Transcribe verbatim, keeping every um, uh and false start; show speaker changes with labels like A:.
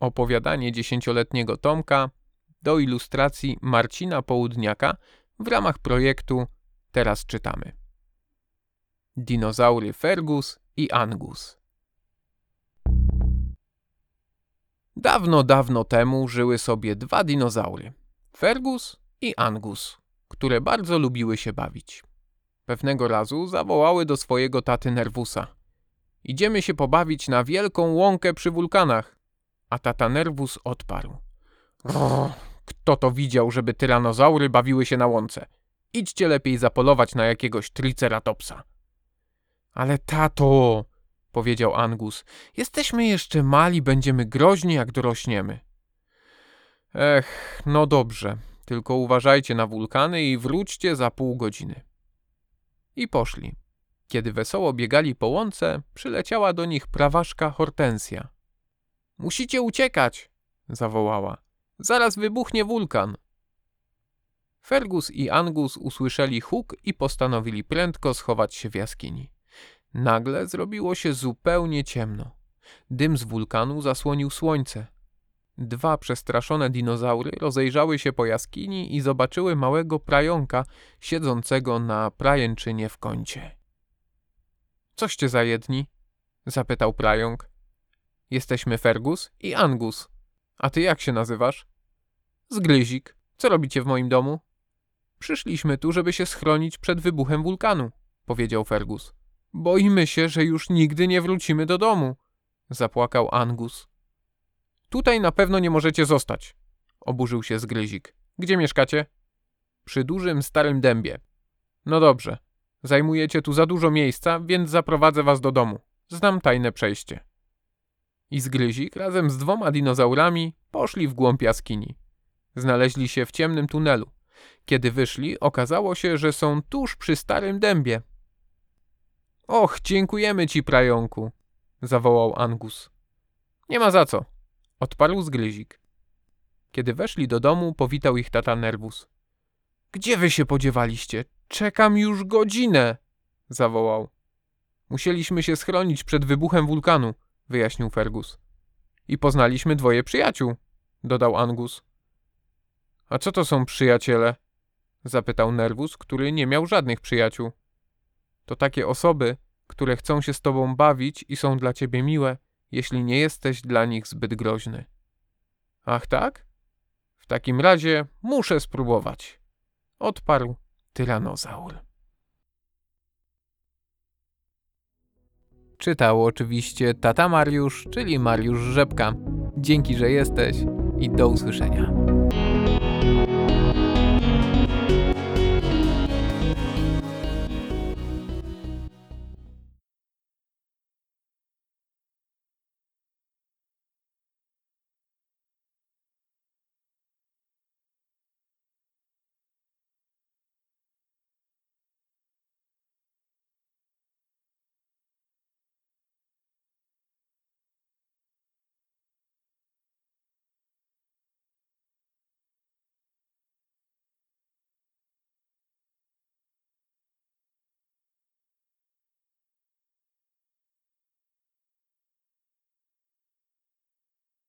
A: Opowiadanie dziesięcioletniego Tomka do ilustracji Marcina Południaka w ramach projektu Teraz czytamy. Dinozaury Fergus i Angus. Dawno, dawno temu żyły sobie dwa dinozaury, Fergus i Angus, które bardzo lubiły się bawić. Pewnego razu zawołały do swojego taty Nervusa. Idziemy się pobawić na wielką łąkę przy wulkanach. A tata Nervus odparł. Kto to widział, żeby tyranozaury bawiły się na łące? Idźcie lepiej zapolować na jakiegoś triceratopsa. Ale tato, powiedział Angus, jesteśmy jeszcze mali, będziemy groźni jak dorośniemy. Ech, no dobrze, tylko uważajcie na wulkany i wróćcie za pół godziny. I poszli. Kiedy wesoło biegali po łące, przyleciała do nich praważka Hortensja. Musicie uciekać, zawołała. Zaraz wybuchnie wulkan. Fergus i Angus usłyszeli huk i postanowili prędko schować się w jaskini. Nagle zrobiło się zupełnie ciemno. Dym z wulkanu zasłonił słońce. Dwa przestraszone dinozaury rozejrzały się po jaskini i zobaczyły małego prajonka siedzącego na prajęczynie w kącie. Coście za jedni? Zapytał prająk. Jesteśmy Fergus i Angus. A ty jak się nazywasz? Zgryzik. Co robicie w moim domu? Przyszliśmy tu, żeby się schronić przed wybuchem wulkanu, powiedział Fergus. Boimy się, że już nigdy nie wrócimy do domu, zapłakał Angus. Tutaj na pewno nie możecie zostać, oburzył się Zgryzik. Gdzie mieszkacie? Przy dużym starym dębie. No dobrze, zajmujecie tu za dużo miejsca, więc zaprowadzę was do domu. Znam tajne przejście. I Zgryzik razem z dwoma dinozaurami poszli w głąb jaskini. Znaleźli się w ciemnym tunelu. Kiedy wyszli, okazało się, że są tuż przy starym dębie. Och, dziękujemy ci, prajonku, zawołał Angus. Nie ma za co, odparł Zgryzik. Kiedy weszli do domu, powitał ich tata Nervus. Gdzie wy się podziewaliście? Czekam już godzinę, zawołał. Musieliśmy się schronić przed wybuchem wulkanu, wyjaśnił Fergus. I poznaliśmy dwoje przyjaciół, dodał Angus. A co to są przyjaciele? Zapytał Nervus, który nie miał żadnych przyjaciół. To takie osoby, które chcą się z tobą bawić i są dla ciebie miłe, jeśli nie jesteś dla nich zbyt groźny. Ach tak? W takim razie muszę spróbować, odparł tyranozaur. Czytał oczywiście tata Mariusz, czyli Mariusz Rzepka. Dzięki, że jesteś i do usłyszenia.